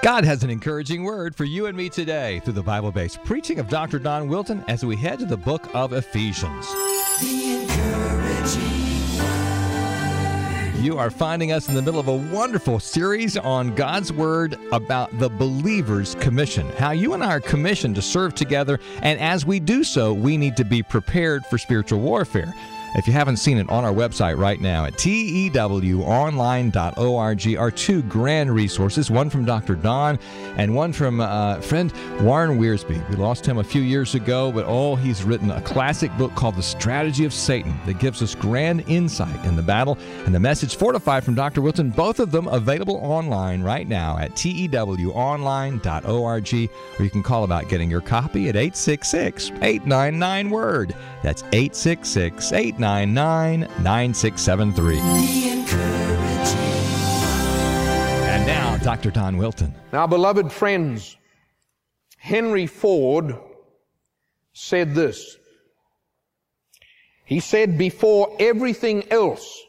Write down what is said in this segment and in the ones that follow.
God has an encouraging word for you and me today through the Bible-based preaching of Dr. Don Wilton as we head to the book of Ephesians. The encouraging word. You are finding us in the middle of a wonderful series on God's Word about the believer's commission, how you and I are commissioned to serve together, and as we do so, we need to be prepared for spiritual warfare. If you haven't seen it, on our website right now at tewonline.org are two grand resources, one from Dr. Don and one from friend Warren Wiersbe. We lost him a few years ago, but he's written a classic book called The Strategy of Satan that gives us grand insight in the battle, and the message fortified from Dr. Wilton, both of them available online right now at tewonline.org, or you can call about getting your copy at 866-899-WORD. That's 866-899-9673. And now, Dr. Don Wilton. Now, beloved friends, Henry Ford said this. He said, before everything else,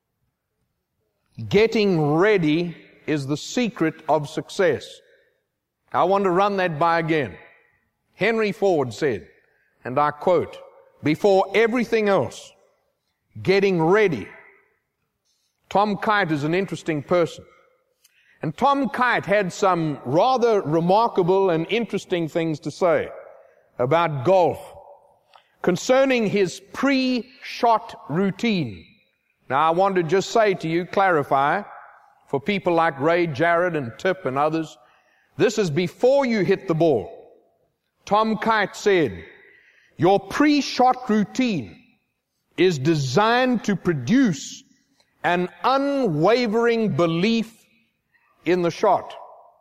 getting ready is the secret of success. I want to run that by again. Henry Ford said, and I quote, before everything else, getting ready. Tom Kite is an interesting person. And Tom Kite had some rather remarkable and interesting things to say about golf concerning his pre-shot routine. Now, I want to just say to you, clarify, for people like Ray Jarrett and Tip and others, this is before you hit the ball. Tom Kite said, your pre-shot routine is designed to produce an unwavering belief in the shot.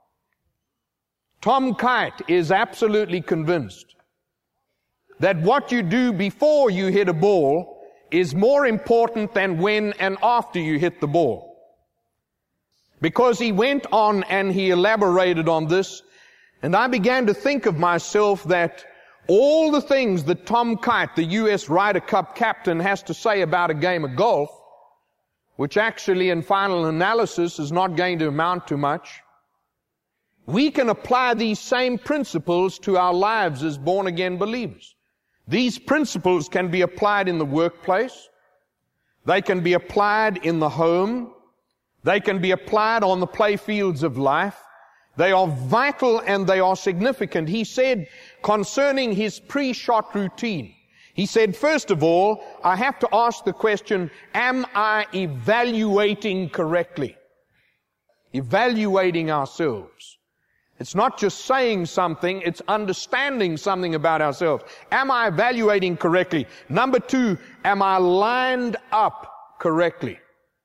Tom Kite is absolutely convinced that what you do before you hit a ball is more important than when and after you hit the ball. Because he went on and he elaborated on this, and I began to think of myself that all the things that Tom Kite, the U.S. Ryder Cup captain, has to say about a game of golf, which actually in final analysis is not going to amount to much, we can apply these same principles to our lives as born-again believers. These principles can be applied in the workplace. They can be applied in the home. They can be applied on the playfields of life. They are vital and they are significant. He said concerning his pre-shot routine, he said, first of all, I have to ask the question, am I evaluating correctly? Evaluating ourselves. It's not just saying something, it's understanding something about ourselves. Am I evaluating correctly? Number two, am I lined up correctly?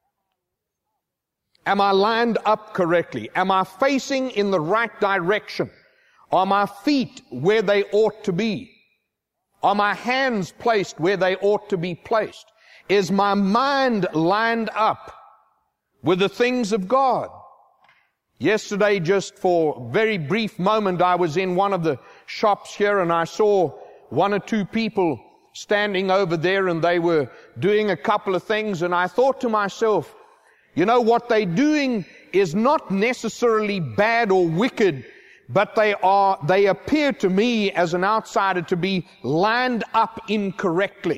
Am I lined up correctly? Am I facing in the right direction? Are my feet where they ought to be? Are my hands placed where they ought to be placed? Is my mind lined up with the things of God? Yesterday, just for a very brief moment, I was in one of the shops here and I saw one or two people standing over there and they were doing a couple of things, and I thought to myself, you know, what they're doing is not necessarily bad or wicked, but they appear to me as an outsider to be lined up incorrectly.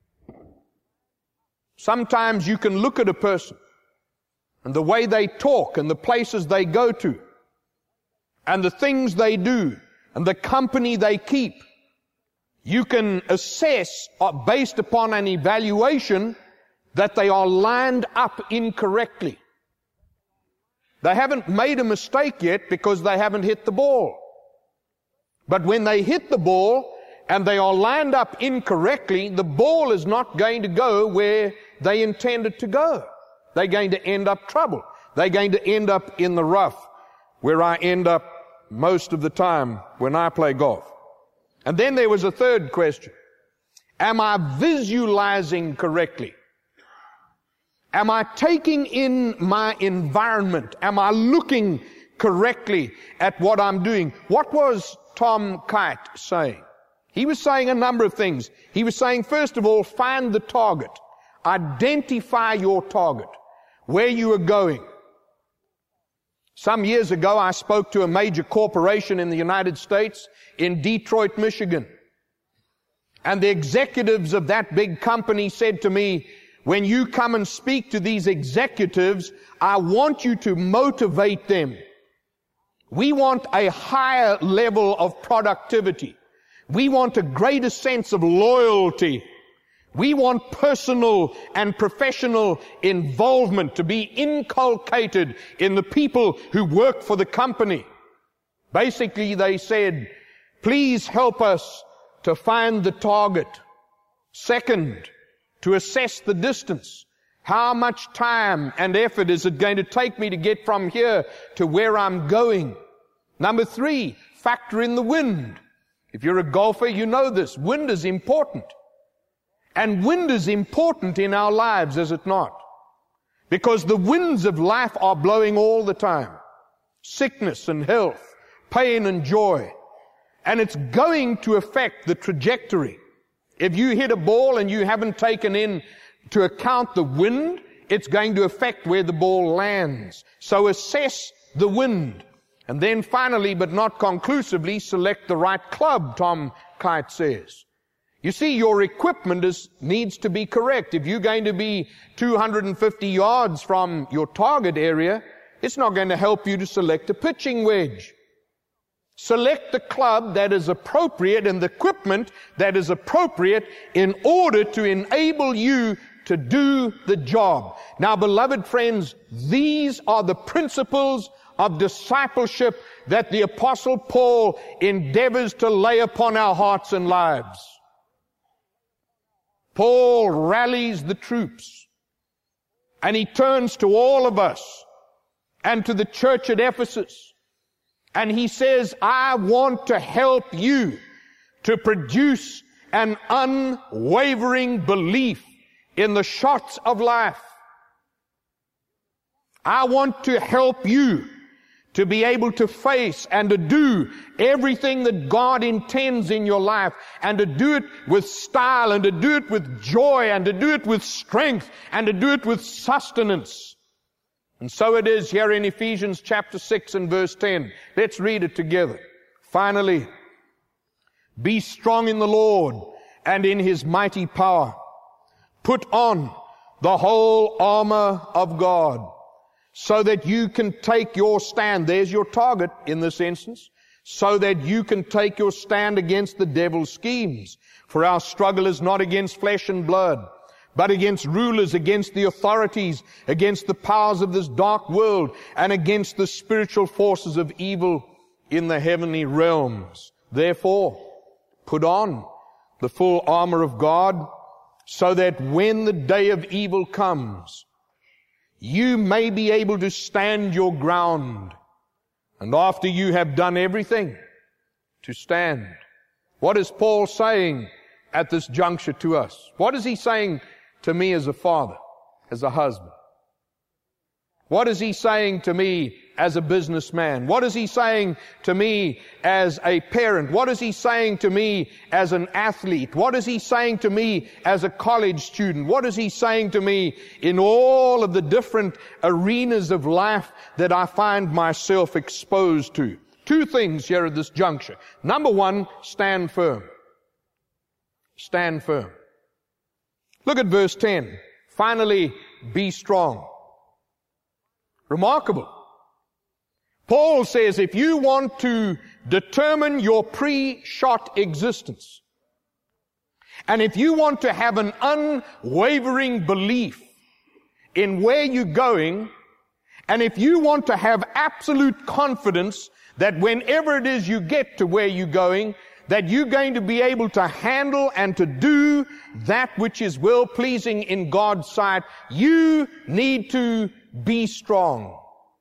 Sometimes you can look at a person and the way they talk and the places they go to and the things they do and the company they keep. You can assess based upon an evaluation that they are lined up incorrectly. They haven't made a mistake yet because they haven't hit the ball. But when they hit the ball and they are lined up incorrectly, the ball is not going to go where they intended to go. They're going to end up trouble. They're going to end up in the rough, where I end up most of the time when I play golf. And then there was a third question. Am I visualizing correctly? Am I taking in my environment? Am I looking correctly at what I'm doing? What was Tom Kite saying? He was saying a number of things. He was saying, first of all, find the target. Identify your target, where you are going. Some years ago, I spoke to a major corporation in the United States in Detroit, Michigan. And the executives of that big company said to me, when you come and speak to these executives, I want you to motivate them. We want a higher level of productivity. We want a greater sense of loyalty. We want personal and professional involvement to be inculcated in the people who work for the company. Basically, they said, please help us to find the target. Second, to assess the distance. How much time and effort is it going to take me to get from here to where I'm going? Number 3, factor in the wind. If you're a golfer, you know this. Wind is important. And wind is important in our lives, is it not? Because the winds of life are blowing all the time. Sickness and health, pain and joy. And it's going to affect the trajectory. If you hit a ball and you haven't taken into account the wind, it's going to affect where the ball lands. So assess the wind. And then finally, but not conclusively, select the right club, Tom Kite says. You see, your equipment needs to be correct. If you're going to be 250 yards from your target area, it's not going to help you to select a pitching wedge. Select the club that is appropriate and the equipment that is appropriate in order to enable you to do the job. Now, beloved friends, these are the principles of discipleship that the Apostle Paul endeavors to lay upon our hearts and lives. Paul rallies the troops, and he turns to all of us and to the church at Ephesus, and he says, I want to help you to produce an unwavering belief in the shots of life. I want to help you to be able to face and to do everything that God intends in your life, and to do it with style, and to do it with joy, and to do it with strength, and to do it with sustenance. And so it is here in Ephesians chapter 6 and verse 10. Let's read it together. Finally, be strong in the Lord and in His mighty power. Put on the whole armor of God, so that you can take your stand. There's your target in this instance. So that you can take your stand against the devil's schemes. For our struggle is not against flesh and blood, but against rulers, against the authorities, against the powers of this dark world, and against the spiritual forces of evil in the heavenly realms. Therefore, put on the full armor of God, so that when the day of evil comes, you may be able to stand your ground. And after you have done everything, to stand. What is Paul saying at this juncture to us? What is he saying to me as a father, as a husband? What is he saying to me as a businessman? What is he saying to me as a parent? What is he saying to me as an athlete? What is he saying to me as a college student? What is he saying to me in all of the different arenas of life that I find myself exposed to? 2 things here at this juncture. Number 1, stand firm. Stand firm. Look at verse 10. Finally, be strong. Remarkable. Paul says if you want to determine your pre-shot existence, and if you want to have an unwavering belief in where you're going, and if you want to have absolute confidence that whenever it is you get to where you're going, that you're going to be able to handle and to do that which is well-pleasing in God's sight, you need to be strong.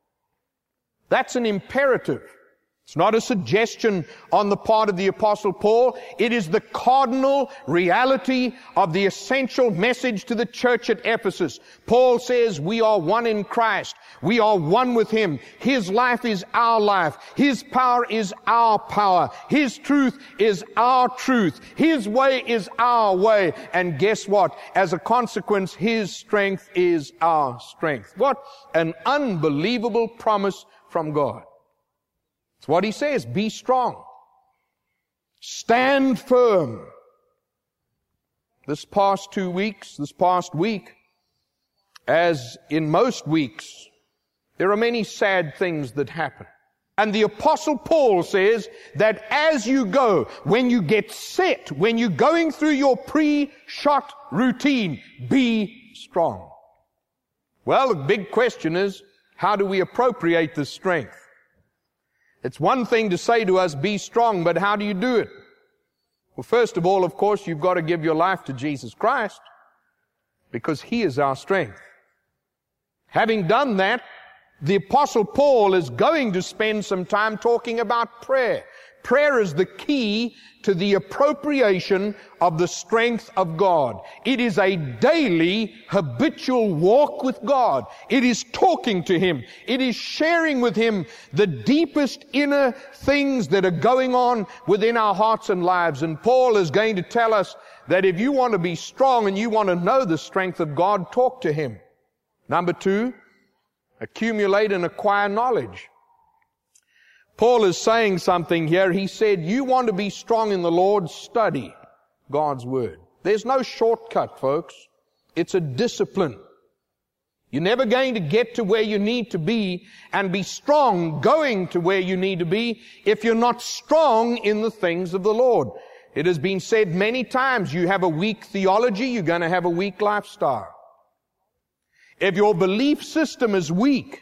That's an imperative. It's not a suggestion on the part of the Apostle Paul. It is the cardinal reality of the essential message to the church at Ephesus. Paul says we are one in Christ. We are one with Him. His life is our life. His power is our power. His truth is our truth. His way is our way. And guess what? As a consequence, His strength is our strength. What an unbelievable promise from God. It's what he says, be strong. Stand firm. This past week, as in most weeks, there are many sad things that happen. And the Apostle Paul says that as you go, when you get set, when you're going through your pre-shot routine, be strong. Well, the big question is, how do we appropriate this strength? It's one thing to say to us, be strong, but how do you do it? Well, first of all, of course, you've got to give your life to Jesus Christ, because He is our strength. Having done that, the Apostle Paul is going to spend some time talking about prayer. Prayer is the key to the appropriation of the strength of God. It is a daily, habitual walk with God. It is talking to Him. It is sharing with Him the deepest inner things that are going on within our hearts and lives. And Paul is going to tell us that if you want to be strong and you want to know the strength of God, talk to Him. Number 2, accumulate and acquire knowledge. Paul is saying something here. He said, you want to be strong in the Lord, study God's Word. There's no shortcut, folks. It's a discipline. You're never going to get to where you need to be and be strong going to where you need to be if you're not strong in the things of the Lord. It has been said many times, you have a weak theology, you're going to have a weak lifestyle. If your belief system is weak,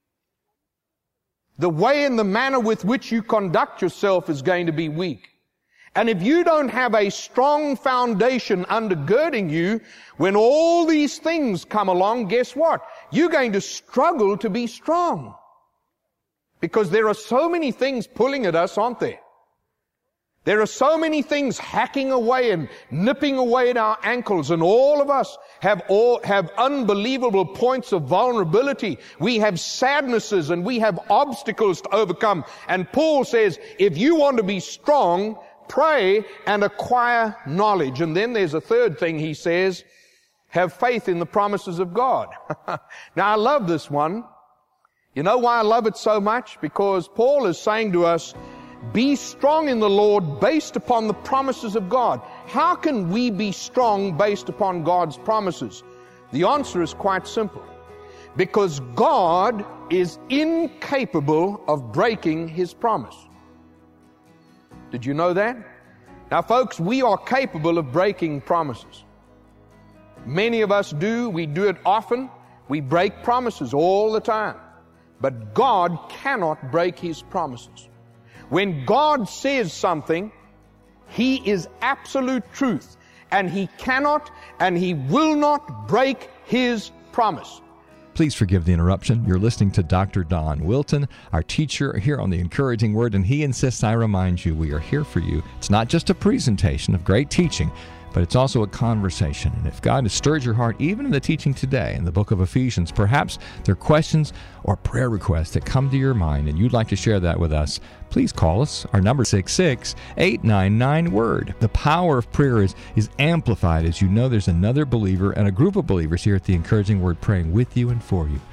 the way and the manner with which you conduct yourself is going to be weak. And if you don't have a strong foundation undergirding you, when all these things come along, guess what? You're going to struggle to be strong. Because there are so many things pulling at us, aren't there? There are so many things hacking away and nipping away at our ankles, and all of us have unbelievable points of vulnerability. We have sadnesses and we have obstacles to overcome. And Paul says, if you want to be strong, pray and acquire knowledge. And then there's a third thing he says, have faith in the promises of God. Now I love this one. You know why I love it so much? Because Paul is saying to us, be strong in the Lord based upon the promises of God. How can we be strong based upon God's promises? The answer is quite simple. Because God is incapable of breaking His promise. Did you know that? Now folks, we are capable of breaking promises. Many of us do. We do it often. We break promises all the time. But God cannot break His promises. When God says something, He is absolute truth, and He cannot and He will not break His promise. Please forgive the interruption. You're listening to Dr. Don Wilton, our teacher here on the Encouraging Word, and he insists I remind you we are here for you. It's not just a presentation of great teaching, but it's also a conversation. And if God has stirred your heart, even in the teaching today in the book of Ephesians, perhaps there are questions or prayer requests that come to your mind and you'd like to share that with us, please call us. Our number is 866-899-WORD. The power of prayer is amplified as you know there's another believer and a group of believers here at the Encouraging Word praying with you and for you.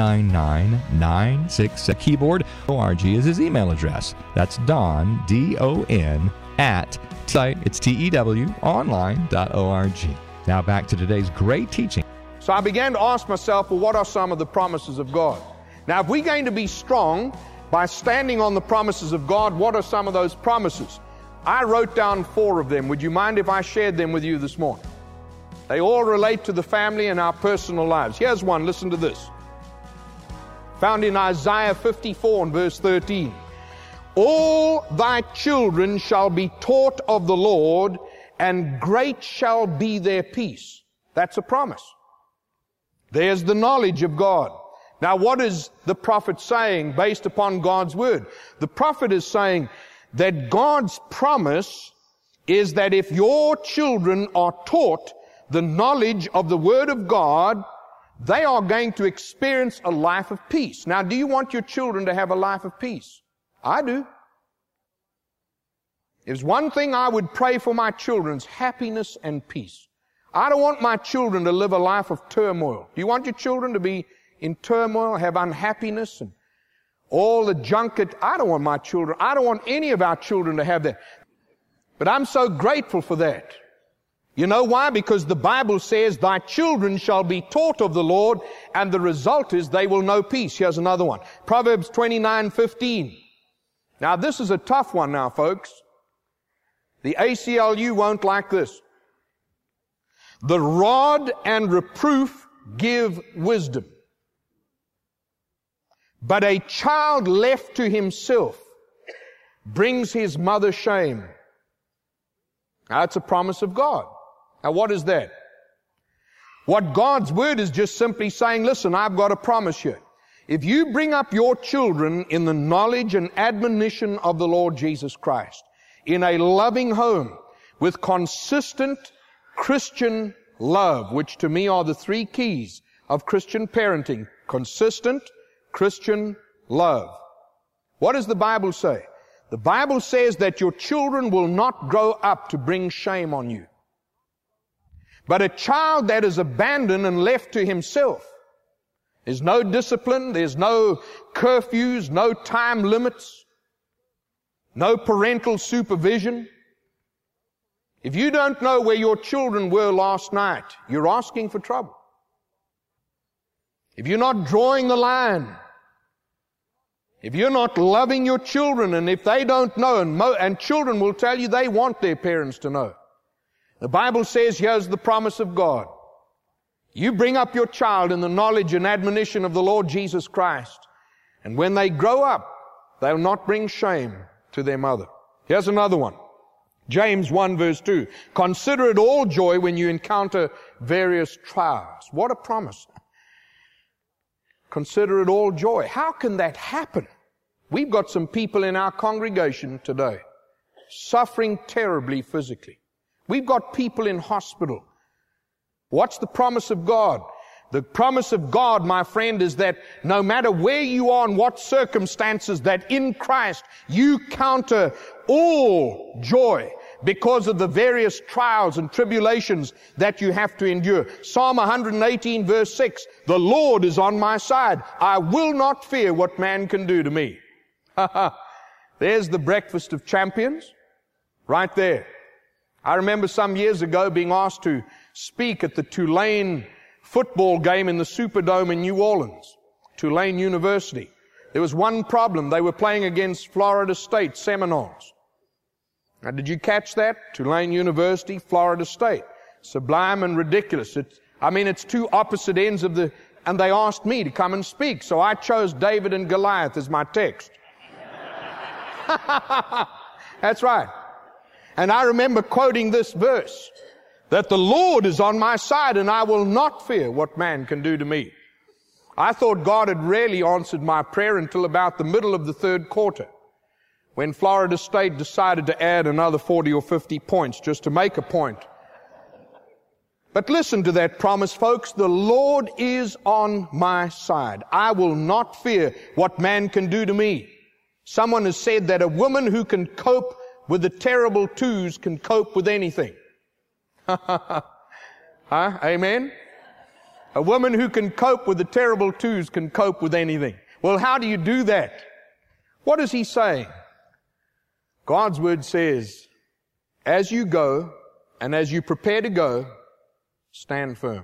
899-96. Keyboard ORG is his email address. That's Don, D-O-N, at site. It's TEWonline.org. Now back to today's great teaching. So I began to ask myself, well, what are some of the promises of God? Now, if we're going to be strong by standing on the promises of God, what are some of those promises? I wrote down 4 of them. Would you mind if I shared them with you this morning? They all relate to the family and our personal lives. Here's one. Listen to this. Found in Isaiah 54 and verse 13. All thy children shall be taught of the Lord, and great shall be their peace. That's a promise. There's the knowledge of God. Now, what is the prophet saying based upon God's word? The prophet is saying that God's promise is that if your children are taught the knowledge of the word of God, they are going to experience a life of peace. Now, do you want your children to have a life of peace? I do. There's one thing I would pray for my children's happiness and peace. I don't want my children to live a life of turmoil. Do you want your children to be in turmoil, have unhappiness? all the junket. I don't want my children, I don't want any of our children to have that. But I'm so grateful for that. You know why? Because the Bible says, thy children shall be taught of the Lord, and the result is they will know peace. Here's another one. Proverbs 29:15. Now this is a tough one now, folks. The ACLU won't like this. The rod and reproof give wisdom, but a child left to himself brings his mother shame. Now, it's a promise of God. Now, what is that? What God's word is just simply saying, listen, I've got a promise here. If you bring up your children in the knowledge and admonition of the Lord Jesus Christ, in a loving home, with consistent Christian love, which to me are the three keys of Christian parenting. Consistent Christian love. What does the Bible say? The Bible says that your children will not grow up to bring shame on you. But a child that is abandoned and left to himself, there's no discipline, there's no curfews, no time limits, no parental supervision. If you don't know where your children were last night, you're asking for trouble. If you're not drawing the line, if you're not loving your children, and if they don't know, and children will tell you they want their parents to know. The Bible says, here's the promise of God. You bring up your child in the knowledge and admonition of the Lord Jesus Christ, and when they grow up, they'll not bring shame to their mother. Here's another one. James 1 verse 2. Consider it all joy when you encounter various trials. What a promise. Consider it all joy. How can that happen? We've got some people in our congregation today suffering terribly physically. We've got people in hospital. What's the promise of God? The promise of God, my friend, is that no matter where you are and what circumstances, that in Christ you counter all joy because of the various trials and tribulations that you have to endure. Psalm 118 verse 6, the Lord is on my side. I will not fear what man can do to me. There's the breakfast of champions right there. I remember some years ago being asked to speak at the Tulane football game in the Superdome in New Orleans, Tulane University. There was one problem. They were playing against Florida State Seminoles. Now, did you catch that? Tulane University, Florida State. Sublime and ridiculous. It's two opposite ends of the... And they asked me to come and speak, so I chose David and Goliath as my text. That's right. And I remember quoting this verse, that the Lord is on my side and I will not fear what man can do to me. I thought God had rarely answered my prayer until about the middle of the third quarter, when Florida State decided to add another 40 or 50 points just to make a point. But listen to that promise, folks. The Lord is on my side. I will not fear what man can do to me. Someone has said that a woman who can cope with the terrible twos can cope with anything. Huh? Amen? A woman who can cope with the terrible twos can cope with anything. Well, how do you do that? What is he saying? God's word says, as you go and as you prepare to go, stand firm.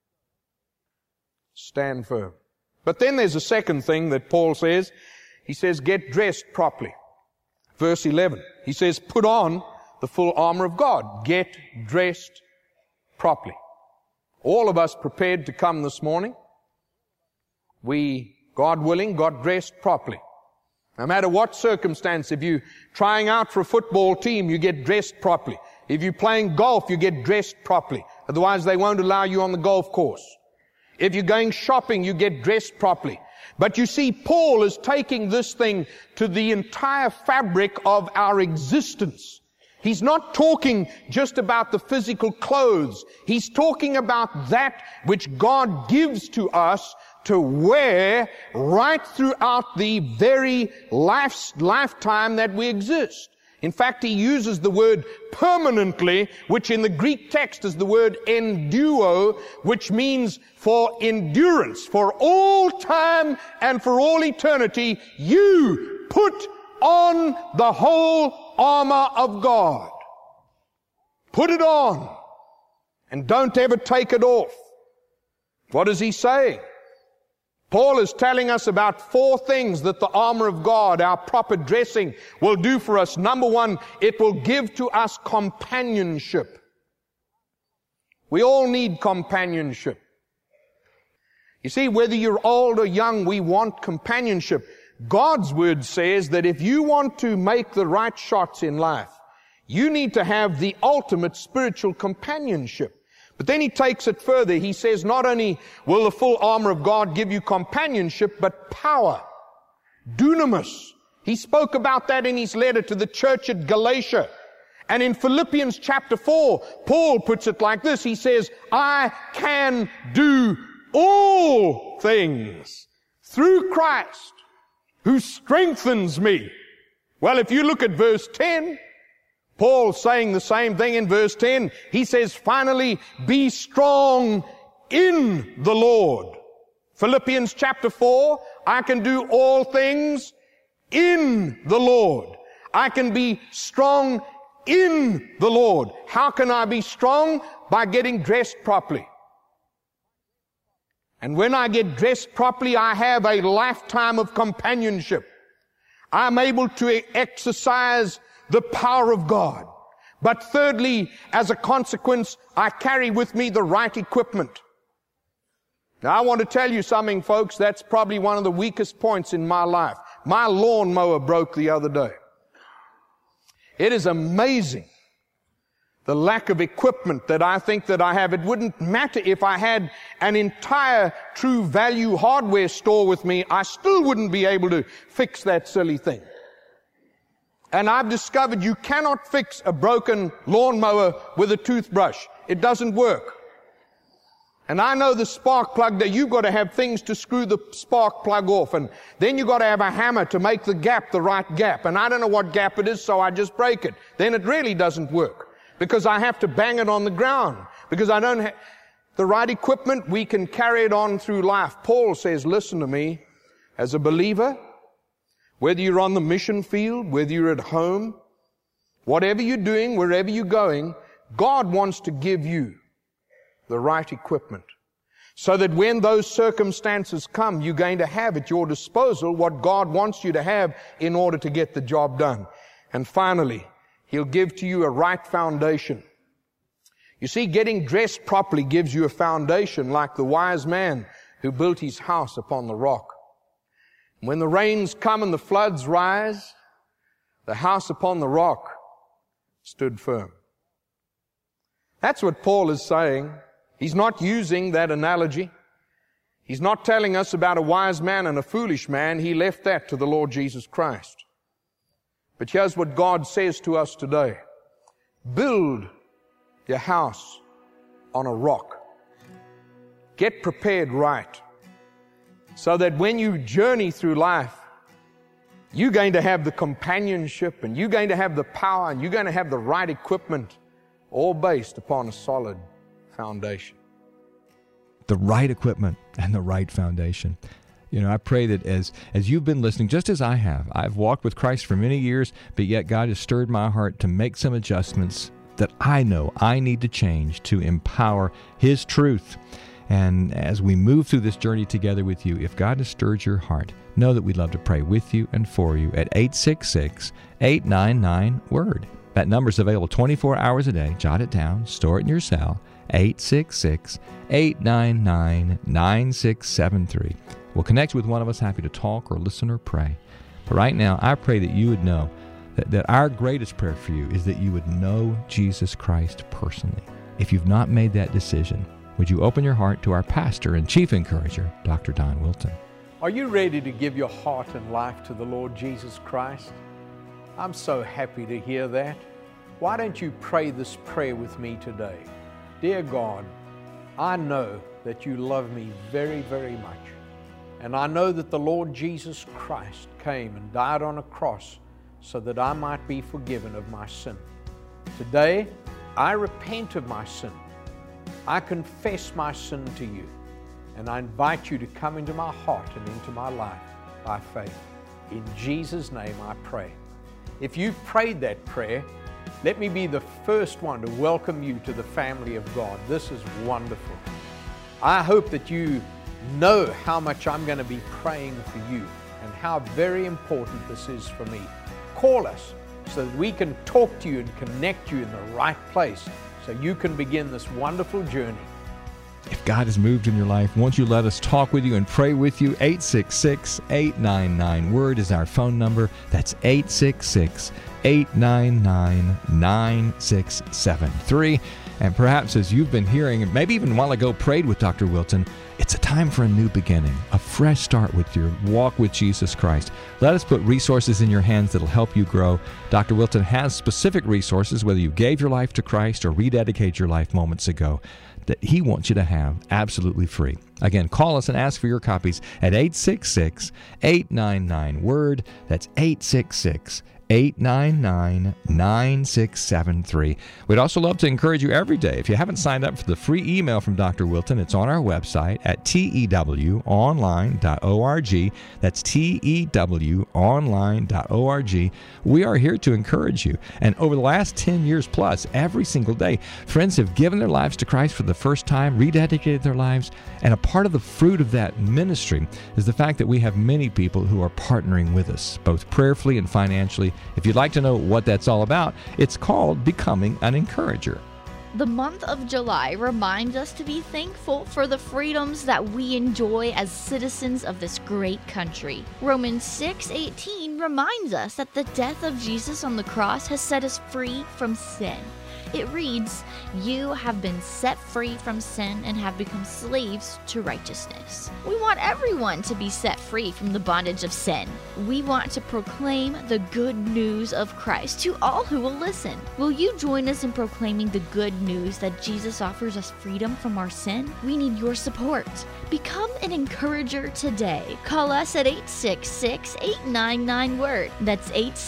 Stand firm. But then there's a second thing that Paul says. He says, get dressed properly. Verse 11. He says, put on the full armor of God. Get dressed properly. All of us prepared to come this morning. We, God willing, got dressed properly. No matter what circumstance, if you're trying out for a football team, you get dressed properly. If you're playing golf, you get dressed properly. Otherwise, they won't allow you on the golf course. If you're going shopping, you get dressed properly. But you see, Paul is taking this thing to the entire fabric of our existence. He's not talking just about the physical clothes. He's talking about that which God gives to us to wear right throughout the very lifetime that we exist. In fact, he uses the word permanently, which in the Greek text is the word enduo, which means for endurance, for all time and for all eternity. You put on the whole armor of God. Put it on and don't ever take it off. What is he saying? Paul is telling us about 4 things that the armor of God, our proper dressing, will do for us. Number 1, it will give to us companionship. We all need companionship. You see, whether you're old or young, we want companionship. God's word says that if you want to make the right shots in life, you need to have the ultimate spiritual companionship. But then he takes it further. He says not only will the full armor of God give you companionship, but power. Dunamis. He spoke about that in his letter to the church at Galatia. And in Philippians chapter 4, Paul puts it like this. He says, I can do all things through Christ who strengthens me. Well, if you look at verse 10, Paul's saying the same thing in verse 10. He says, finally, be strong in the Lord. Philippians chapter 4, I can do all things in the Lord. I can be strong in the Lord. How can I be strong? By getting dressed properly. And when I get dressed properly, I have a lifetime of companionship. I'm able to exercise the power of God. But thirdly, as a consequence, I carry with me the right equipment. Now, I want to tell you something, folks. That's probably one of the weakest points in my life. My lawnmower broke the other day. It is amazing the lack of equipment that I think that I have. It wouldn't matter if I had an entire True Value hardware store with me. I still wouldn't be able to fix that silly thing. And I've discovered you cannot fix a broken lawnmower with a toothbrush. It doesn't work. And I know the spark plug, that you've got to have things to screw the spark plug off. And then you've got to have a hammer to make the gap the right gap. And I don't know what gap it is, so I just break it. Then it really doesn't work. Because I have to bang it on the ground. Because I don't have the right equipment, we can carry it on through life. Paul says, listen to me, as a believer, whether you're on the mission field, whether you're at home, whatever you're doing, wherever you're going, God wants to give you the right equipment. So that when those circumstances come, you're going to have at your disposal what God wants you to have in order to get the job done. And finally, He'll give to you a right foundation. You see, getting dressed properly gives you a foundation, like the wise man who built his house upon the rock. When the rains come and the floods rise, the house upon the rock stood firm. That's what Paul is saying. He's not using that analogy. He's not telling us about a wise man and a foolish man. He left that to the Lord Jesus Christ. But here's what God says to us today. Build your house on a rock. Get prepared right. So that when you journey through life, you're going to have the companionship, and you're going to have the power, and you're going to have the right equipment, all based upon a solid foundation. The right equipment and the right foundation. You know, I pray that as you've been listening, just as I have, I've walked with Christ for many years, but yet God has stirred my heart to make some adjustments that I know I need to change to empower His truth. And as we move through this journey together with you, if God has stirred your heart, know that we'd love to pray with you and for you at 866-899-WORD. That number's available 24 hours a day. Jot it down, store it in your cell, 866-899-9673. We'll connect with one of us, happy to talk or listen or pray. But right now, I pray that you would know that our greatest prayer for you is that you would know Jesus Christ personally. If you've not made that decision, would you open your heart to our pastor and chief encourager, Dr. Don Wilton? Are you ready to give your heart and life to the Lord Jesus Christ? I'm so happy to hear that. Why don't you pray this prayer with me today? Dear God, I know that you love me very, very much. And I know that the Lord Jesus Christ came and died on a cross so that I might be forgiven of my sin. Today, I repent of my sin. I confess my sin to you, and I invite you to come into my heart and into my life by faith. In Jesus' name I pray. If you've prayed that prayer, let me be the first one to welcome you to the family of God. This is wonderful. I hope that you know how much I'm going to be praying for you and how very important this is for me. Call us so that we can talk to you and connect you in the right place so you can begin this wonderful journey. If God has moved in your life, won't you let us talk with you and pray with you? 866-899-WORD is our phone number. That's 866-899-9673. And perhaps as you've been hearing, and maybe even a while ago prayed with Dr. Wilton, it's a time for a new beginning, a fresh start with your walk with Jesus Christ. Let us put resources in your hands that'll help you grow. Dr. Wilton has specific resources, whether you gave your life to Christ or rededicated your life moments ago, that he wants you to have absolutely free. Again, call us and ask for your copies at 866-899-WORD. That's 866-899-9673. We'd also love to encourage you every day. If you haven't signed up for the free email from Dr. Wilton, it's on our website at tewonline.org. That's tewonline.org. We are here to encourage you. And over the last 10 years plus, every single day, friends have given their lives to Christ for the first time, rededicated their lives, and a part of the fruit of that ministry is the fact that we have many people who are partnering with us, both prayerfully and financially. If you'd like to know what that's all about, it's called Becoming an Encourager. The month of July reminds us to be thankful for the freedoms that we enjoy as citizens of this great country. Romans 6:18 reminds us that the death of Jesus on the cross has set us free from sin. It reads, "You have been set free from sin and have become slaves to righteousness." We want everyone to be set free from the bondage of sin. We want to proclaim the good news of Christ to all who will listen. Will you join us in proclaiming the good news that Jesus offers us freedom from our sin? We need your support. Become an encourager today. Call us at 866-899-WORD. That's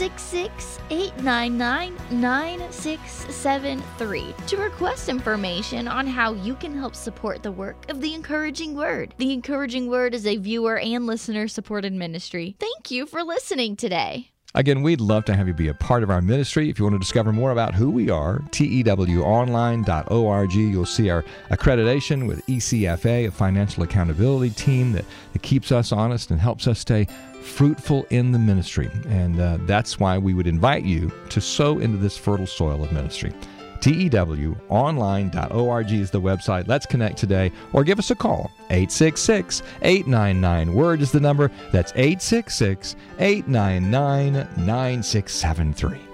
866-899-9673 to request information on how you can help support the work of The Encouraging Word. The Encouraging Word is a viewer and listener-supported ministry. Thank you for listening today. Again, we'd love to have you be a part of our ministry. If you want to discover more about who we are, tewonline.org. You'll see our accreditation with ECFA, a financial accountability team that keeps us honest and helps us stay fruitful in the ministry. And that's why we would invite you to sow into this fertile soil of ministry. tewonline.org is the website. Let's connect today, or give us a call. 866-899-WORD is the number. That's 866-899-9673.